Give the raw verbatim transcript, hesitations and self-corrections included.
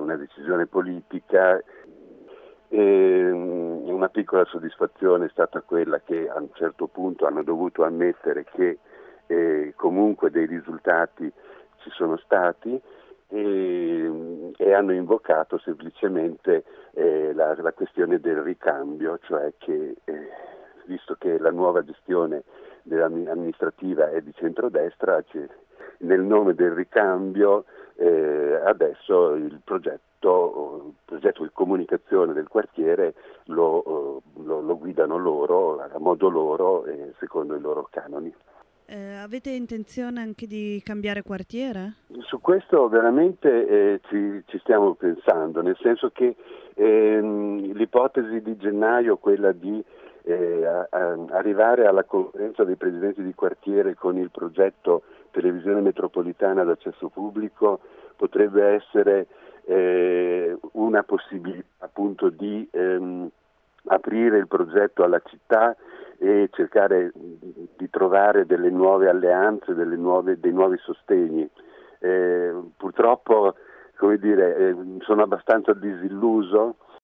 una decisione politica. E una piccola soddisfazione è stata quella che a un certo punto hanno dovuto ammettere che eh, comunque dei risultati ci sono stati e, e hanno invocato semplicemente eh, la, la questione del ricambio, cioè che eh, visto che la nuova gestione amministrativa è di centrodestra, nel nome del ricambio eh, adesso il progetto, il progetto di comunicazione del quartiere lo, lo, lo guidano loro, a modo loro e secondo i loro canoni. Eh, avete intenzione anche di cambiare quartiere? Su questo veramente eh, ci, ci stiamo pensando, nel senso che ehm, l'ipotesi di gennaio, quella di eh, a, a arrivare alla conferenza dei presidenti di quartiere con il progetto televisione metropolitana ad accesso pubblico, potrebbe essere eh, una possibilità appunto di ehm, aprire il progetto alla città e cercare di trovare delle nuove alleanze, delle nuove, dei nuovi sostegni. Eh, purtroppo, come dire, eh, sono abbastanza disilluso